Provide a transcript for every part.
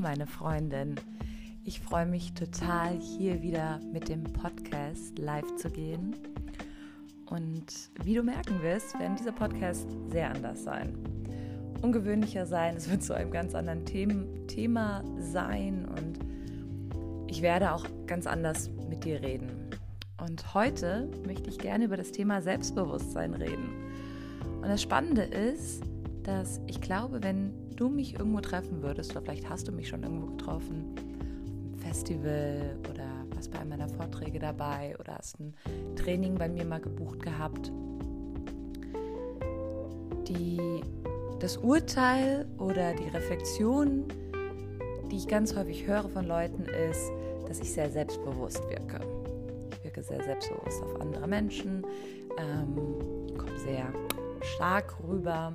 meine Freundin. Ich freue mich total, hier wieder mit dem Podcast live zu gehen. Und wie du merken wirst, werden dieser Podcast sehr anders sein. Ungewöhnlicher sein, es wird zu einem ganz anderen Thema sein und ich werde auch ganz anders mit dir reden. Und heute möchte ich gerne über das Thema Selbstbewusstsein reden. Und das Spannende ist, dass ich glaube, wenn du mich irgendwo treffen würdest, oder vielleicht hast du mich schon irgendwo getroffen, im Festival oder warst bei einem meiner Vorträge dabei oder hast ein Training bei mir mal gebucht gehabt, das Urteil oder die Reflexion, die ich ganz häufig höre von Leuten, ist, dass ich sehr selbstbewusst wirke. Ich wirke sehr selbstbewusst auf andere Menschen, komme sehr stark rüber.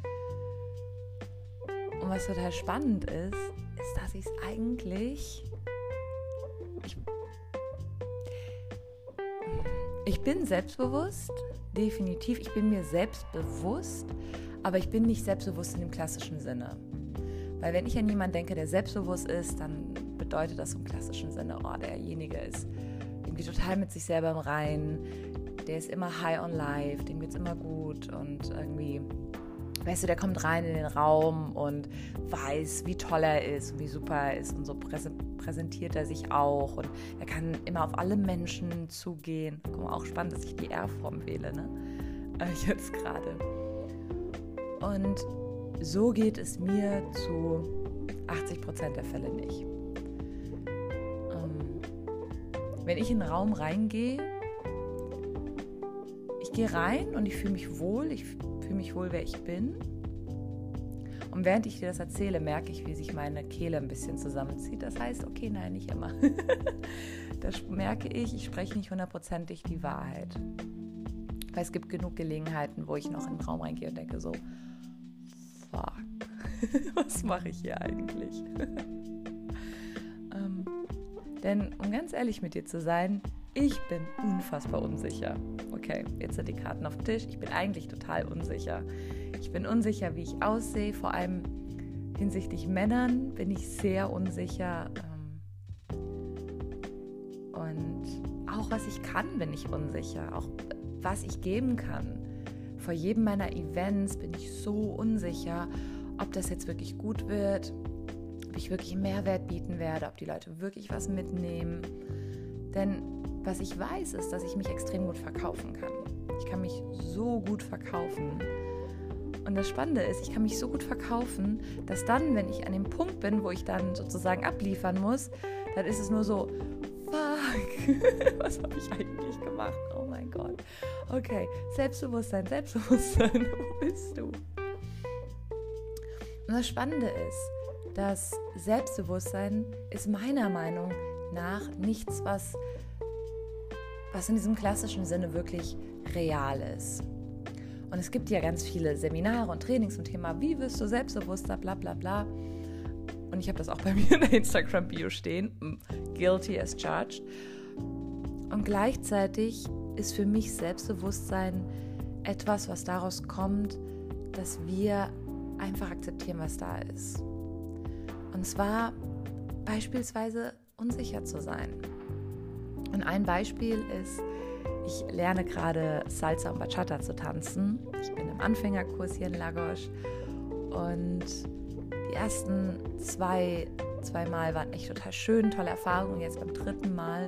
Und was total spannend ist, dass ich es eigentlich... Ich bin selbstbewusst, definitiv. Ich bin mir selbstbewusst, aber ich bin nicht selbstbewusst in dem klassischen Sinne. Weil wenn ich an jemanden denke, der selbstbewusst ist, dann bedeutet das im klassischen Sinne, derjenige ist irgendwie total mit sich selber im Reinen, der ist immer high on life, dem geht's immer gut und irgendwie, weißt du, der kommt rein in den Raum und weiß, wie toll er ist und wie super er ist und so präsentiert er sich auch und er kann immer auf alle Menschen zugehen. Guck mal, auch spannend, dass ich die R-Form wähle, ne? Jetzt gerade. Und so geht es mir zu 80% der Fälle nicht. Wenn ich in einen Raum reingehe, ich gehe rein und ich fühle mich wohl, wer ich bin. Und während ich dir das erzähle, merke ich, wie sich meine Kehle ein bisschen zusammenzieht. Das heißt, okay, nein, nicht immer. Das merke ich spreche nicht 100%ig die Wahrheit. Weil es gibt genug Gelegenheiten, wo ich noch in den Raum reingehe und denke so, fuck, was mache ich hier eigentlich? Denn um ganz ehrlich mit dir zu sein, ich bin unfassbar unsicher. Okay, jetzt sind die Karten auf dem Tisch. Ich bin eigentlich total unsicher. Ich bin unsicher, wie ich aussehe. Vor allem hinsichtlich Männern bin ich sehr unsicher. Und auch was ich kann, bin ich unsicher. Auch was ich geben kann. Vor jedem meiner Events bin ich so unsicher, ob das jetzt wirklich gut wird, ob ich wirklich einen Mehrwert bieten werde, ob die Leute wirklich was mitnehmen. Denn was ich weiß, ist, dass ich mich extrem gut verkaufen kann. Ich kann mich so gut verkaufen. Und das Spannende ist, ich kann mich so gut verkaufen, dass dann, wenn ich an dem Punkt bin, wo ich dann sozusagen abliefern muss, dann ist es nur so, fuck, was habe ich eigentlich gemacht? Oh mein Gott. Okay, Selbstbewusstsein, wo bist du? Und das Spannende ist, dass Selbstbewusstsein ist meiner Meinung nach nichts, was in diesem klassischen Sinne wirklich real ist. Und es gibt ja ganz viele Seminare und Trainings zum Thema, wie wirst du selbstbewusster, bla bla bla. Und ich habe das auch bei mir in der Instagram-Bio stehen, guilty as charged. Und gleichzeitig ist für mich Selbstbewusstsein etwas, was daraus kommt, dass wir einfach akzeptieren, was da ist. Und zwar beispielsweise unsicher zu sein. Und ein Beispiel ist, ich lerne gerade Salsa und Bachata zu tanzen. Ich bin im Anfängerkurs hier in Lagos und die ersten zwei Mal waren echt total schön, tolle Erfahrungen. Jetzt beim dritten Mal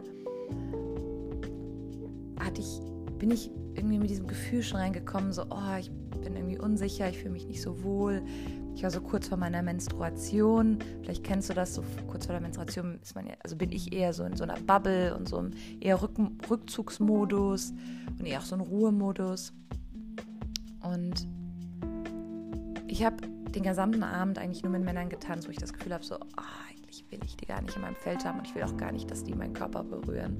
bin ich irgendwie mit diesem Gefühl schon reingekommen, so, ich bin irgendwie unsicher, ich fühle mich nicht so wohl. Ich war so kurz vor meiner Menstruation, vielleicht kennst du das, so kurz vor der Menstruation bin ich eher so in so einer Bubble und so im eher Rückzugsmodus und eher auch so ein Ruhemodus. Und ich habe den gesamten Abend eigentlich nur mit Männern getanzt, wo ich das Gefühl habe, so, eigentlich will ich die gar nicht in meinem Feld haben und ich will auch gar nicht, dass die meinen Körper berühren.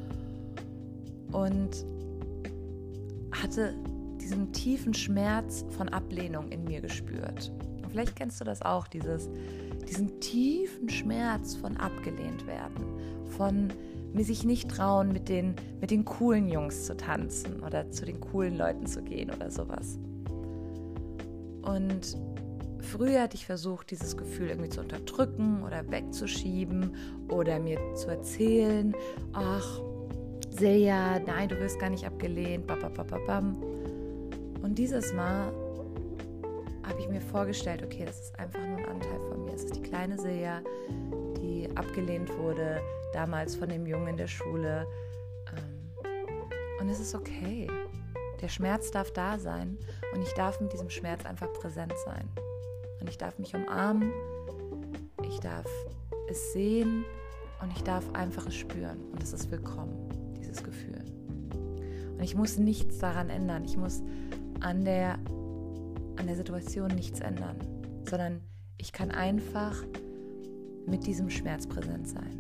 Und hatte diesen tiefen Schmerz von Ablehnung in mir gespürt. Und vielleicht kennst du das auch, diesen tiefen Schmerz von abgelehnt werden, von mir sich nicht trauen, mit den coolen Jungs zu tanzen oder zu den coolen Leuten zu gehen oder sowas. Und früher hatte ich versucht, dieses Gefühl irgendwie zu unterdrücken oder wegzuschieben oder mir zu erzählen, ach, Silja, nein, du wirst gar nicht abgelehnt, babababam. Und dieses Mal habe ich mir vorgestellt, okay, das ist einfach nur ein Anteil von mir. Es ist die kleine Silja, die abgelehnt wurde, damals von dem Jungen in der Schule. Und es ist okay. Der Schmerz darf da sein und ich darf mit diesem Schmerz einfach präsent sein. Und ich darf mich umarmen, ich darf es sehen und ich darf einfach es spüren. Und es ist willkommen, dieses Gefühl. Und ich muss nichts daran ändern. Ich muss an der Situation nichts ändern, sondern ich kann einfach mit diesem Schmerz präsent sein.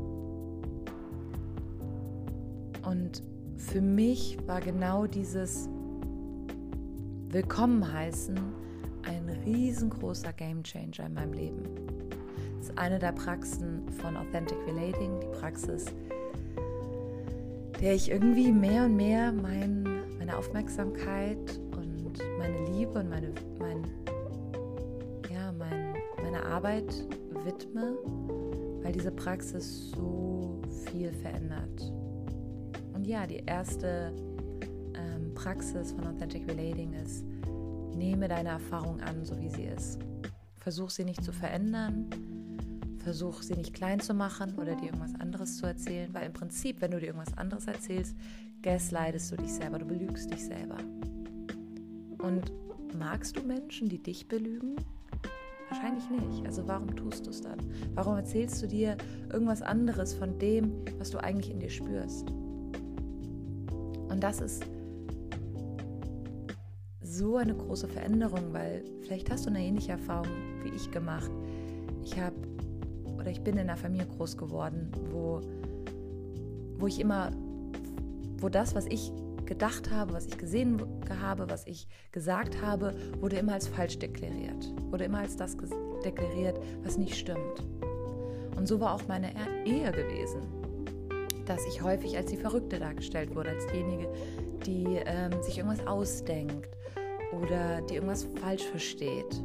Und für mich war genau dieses Willkommen heißen ein riesengroßer Gamechanger in meinem Leben. Das ist eine der Praxen von Authentic Relating, die Praxis, der ich irgendwie mehr und mehr meine Aufmerksamkeit und meine Liebe und meine Arbeit widme, weil diese Praxis so viel verändert. Und ja, die erste Praxis von Authentic Relating ist, nehme deine Erfahrung an, so wie sie ist. Versuch sie nicht zu verändern, versuch sie nicht klein zu machen oder dir irgendwas anderes zu erzählen, weil im Prinzip, wenn du dir irgendwas anderes erzählst, gaslightest du dich selber, du belügst dich selber. Und magst du Menschen, die dich belügen? Wahrscheinlich nicht. Also warum tust du es dann? Warum erzählst du dir irgendwas anderes von dem, was du eigentlich in dir spürst? Und das ist so eine große Veränderung, weil vielleicht hast du eine ähnliche Erfahrung wie ich gemacht. Ich bin in einer Familie groß geworden, wo das, was ich gedacht habe, was ich gesehen habe, was ich gesagt habe, wurde immer als falsch deklariert. Wurde immer als das deklariert, was nicht stimmt. Und so war auch meine Ehe gewesen, dass ich häufig als die Verrückte dargestellt wurde, als diejenige, die sich irgendwas ausdenkt oder die irgendwas falsch versteht.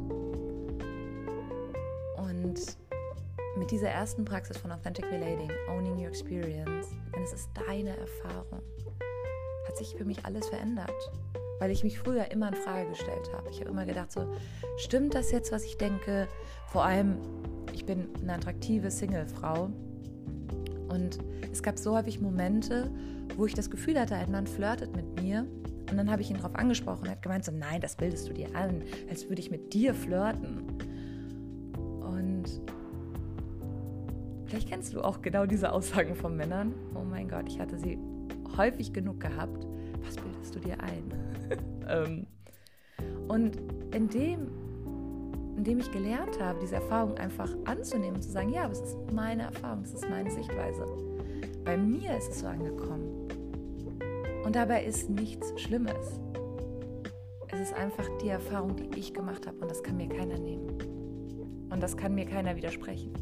Und mit dieser ersten Praxis von Authentic Relating, Owning Your Experience, denn es ist deine Erfahrung, hat sich für mich alles verändert, weil ich mich früher immer in Frage gestellt habe. Ich habe immer gedacht so, stimmt das jetzt, was ich denke? Vor allem, ich bin eine attraktive Single-Frau und es gab so häufig Momente, wo ich das Gefühl hatte, ein Mann flirtet mit mir und dann habe ich ihn darauf angesprochen und er hat gemeint so, nein, das bildest du dir an, als würde ich mit dir flirten. Und vielleicht kennst du auch genau diese Aussagen von Männern. Oh mein Gott, ich hatte sie häufig genug gehabt. Was bildest du dir ein? Und indem ich gelernt habe, diese Erfahrung einfach anzunehmen und zu sagen, ja, aber es ist meine Erfahrung, es ist meine Sichtweise. Bei mir ist es so angekommen. Und dabei ist nichts Schlimmes. Es ist einfach die Erfahrung, die ich gemacht habe und das kann mir keiner nehmen. Und das kann mir keiner widersprechen.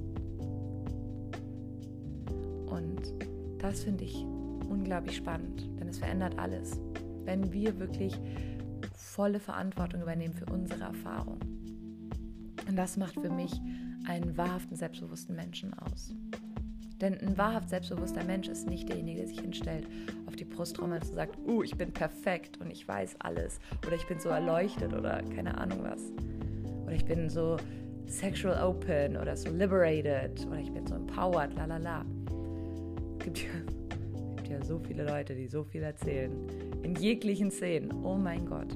Und das finde ich unglaublich spannend, denn es verändert alles, wenn wir wirklich volle Verantwortung übernehmen für unsere Erfahrung. Und das macht für mich einen wahrhaften, selbstbewussten Menschen aus. Denn ein wahrhaft selbstbewusster Mensch ist nicht derjenige, der sich hinstellt auf die Brusttrommel und sagt, ich bin perfekt und ich weiß alles oder ich bin so erleuchtet oder keine Ahnung was. Oder ich bin so sexual open oder so liberated oder ich bin so empowered, lalala. Es gibt ja so viele Leute, die so viel erzählen. In jeglichen Szenen. Oh mein Gott.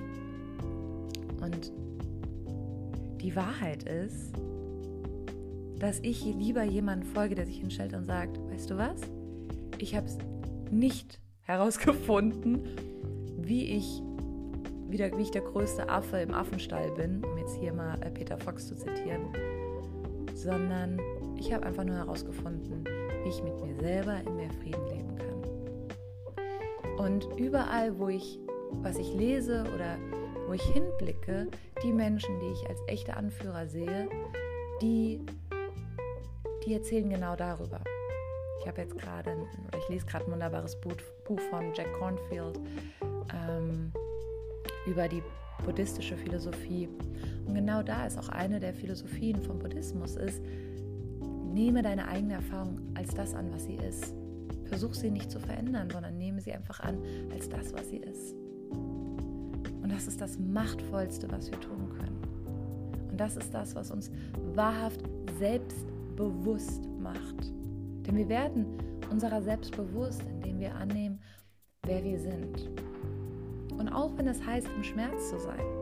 Und die Wahrheit ist, dass ich lieber jemandem folge, der sich hinstellt und sagt, weißt du was? Ich habe es nicht herausgefunden, wie ich der größte Affe im Affenstall bin, um jetzt hier mal Peter Fox zu zitieren, sondern ich habe einfach nur herausgefunden, wie ich mit mir selber in mehr Frieden leben kann. Und überall, was ich lese oder wo ich hinblicke, die Menschen, die ich als echte Anführer sehe, die erzählen genau darüber. Ich lese gerade ein wunderbares Buch von Jack Kornfield über die buddhistische Philosophie. Und genau da ist auch eine der Philosophien vom Buddhismus ist, nehme deine eigene Erfahrung als das an, was sie ist. Versuch sie nicht zu verändern, sondern nehme sie einfach an als das, was sie ist. Und das ist das Machtvollste, was wir tun können. Und das ist das, was uns wahrhaft selbstbewusst macht. Denn wir werden unserer selbst bewusst, indem wir annehmen, wer wir sind. Und auch wenn es heißt, im Schmerz zu sein.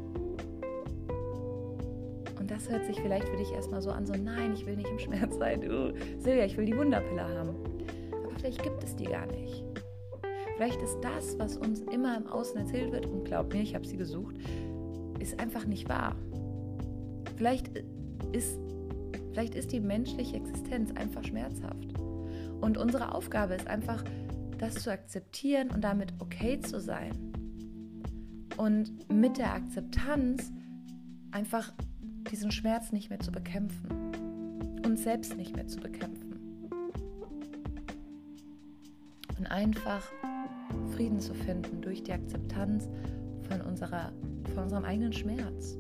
Und das hört sich vielleicht für dich erstmal so an, so nein, ich will nicht im Schmerz sein. Silja, ich will die Wunderpille haben. Aber vielleicht gibt es die gar nicht. Vielleicht ist das, was uns immer im Außen erzählt wird, und glaub mir, ich habe sie gesucht, ist einfach nicht wahr. Vielleicht ist die menschliche Existenz einfach schmerzhaft. Und unsere Aufgabe ist einfach, das zu akzeptieren und damit okay zu sein. Und mit der Akzeptanz einfach diesen Schmerz nicht mehr zu bekämpfen. Uns selbst nicht mehr zu bekämpfen. Und einfach Frieden zu finden durch die Akzeptanz von unserem eigenen Schmerz.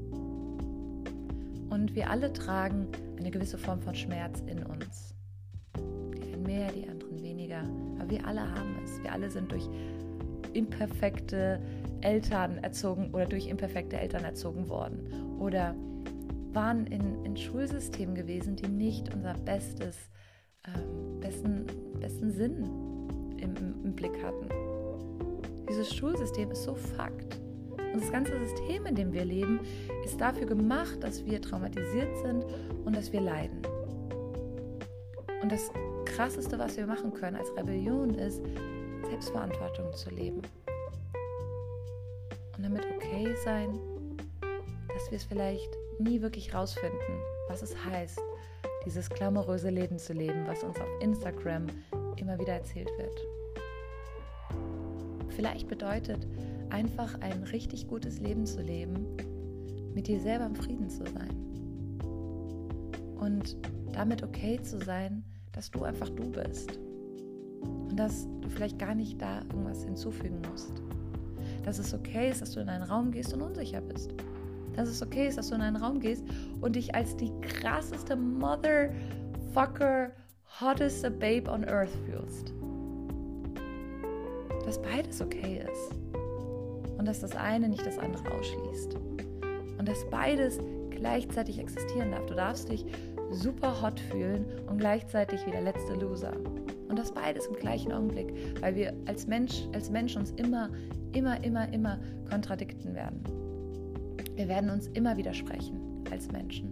Und wir alle tragen eine gewisse Form von Schmerz in uns. Die einen mehr, die anderen weniger. Aber wir alle haben es. Wir alle sind durch imperfekte Eltern erzogen oder durch imperfekte Eltern erzogen worden. Oder waren in Schulsystemen gewesen, die nicht unser besten Sinn im Blick hatten. Dieses Schulsystem ist so Fakt. Und das ganze System, in dem wir leben, ist dafür gemacht, dass wir traumatisiert sind und dass wir leiden. Und das Krasseste, was wir machen können als Rebellion, ist, Selbstverantwortung zu leben. Und damit okay sein, dass wir es vielleicht nie wirklich rausfinden, was es heißt, dieses glamouröse Leben zu leben, was uns auf Instagram immer wieder erzählt wird. Vielleicht bedeutet einfach ein richtig gutes Leben zu leben, mit dir selber im Frieden zu sein. Und damit okay zu sein, dass du einfach du bist. Und dass du vielleicht gar nicht da irgendwas hinzufügen musst. Dass es okay ist, dass du in einen Raum gehst und unsicher bist. Dass es okay ist, dass du in einen Raum gehst und dich als die krasseste Motherfucker, hotteste Babe on Earth fühlst. Dass beides okay ist. Und dass das eine nicht das andere ausschließt. Und dass beides gleichzeitig existieren darf. Du darfst dich super hot fühlen und gleichzeitig wie der letzte Loser. Und das beides im gleichen Augenblick, weil wir als Mensch uns immer kontradikten werden. Wir werden uns immer widersprechen als Menschen.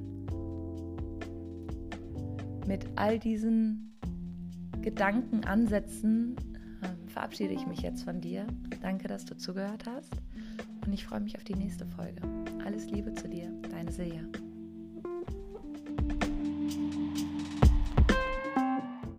Mit all diesen Gedankenansätzen verabschiede ich mich jetzt von dir. Danke, dass du zugehört hast und ich freue mich auf die nächste Folge. Alles Liebe zu dir, deine Silja.